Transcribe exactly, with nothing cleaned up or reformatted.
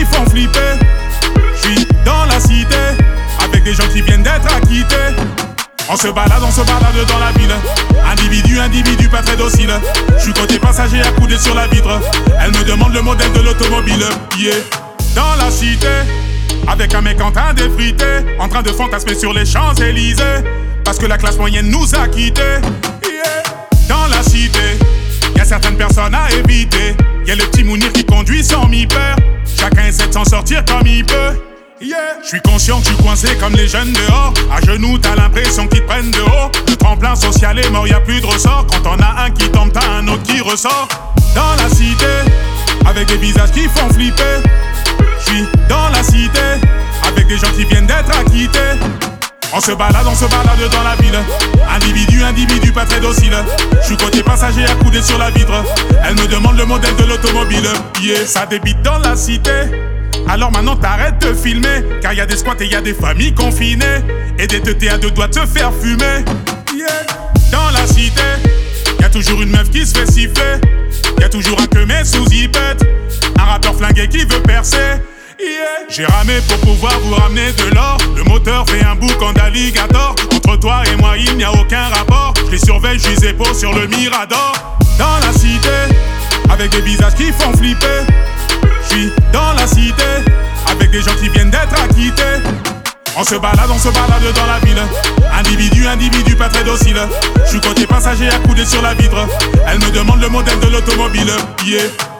font flipper. J'suis dans la cité, avec des gens qui viennent d'être acquittés. On se balade, on se balade dans la ville. Individu, individu, pas très docile. J'suis côté passager accoudé sur la vitre. Elle me demande le modèle de l'automobile. Yeah. Dans la cité, avec un mec en train d'effriter, en train de fantasmer sur les Champs-Élysées, parce que la classe moyenne nous a quittés. Yeah. Dans la cité, y'a certaines personnes à éviter. Y'a le petit Mounir qui conduit sans mi-peur. Chacun essaie de s'en sortir comme il peut. Yeah. J'suis conscient que j'suis coincé comme les jeunes dehors. À genoux, t'as l'impression qu'ils te prennent de haut. Le tremplin social est mort, y'a plus de ressort. Quand on a un qui tombe, t'as un autre qui ressort. Dans la cité, avec des visages qui font flipper. J'suis dans la cité, avec des gens qui viennent d'être acquittés. On se balade, on se balade dans la ville. Individu, individu, pas très docile. J'suis côté passager accoudé sur la vitre. Elle me demande le modèle de l'automobile. Yeah, ça débite dans la cité. Alors maintenant t'arrêtes de filmer, car y a des squats et y a des familles confinées. Et des teutés à deux doigts de se faire fumer. Yeah. Dans la cité, y a toujours une meuf qui se fait siffler. Y a toujours un queumé sous hypette. Un rappeur flingué qui veut percer. Yeah. J'ai ramé pour pouvoir vous ramener de l'or. Le moteur fait un boucan d'alligator. Entre toi et moi il n'y a aucun rapport. Je les surveille, je les épaules sur le Mirador. Dans la cité, avec des visages qui font flipper. J'suis dans la cité, avec des gens qui viennent d'être acquittés. On se balade, on se balade dans la ville. Individu, individu, pas très docile. J'suis côté passager accoudé sur la vitre. Elle me demande le modèle de l'automobile. Yeah.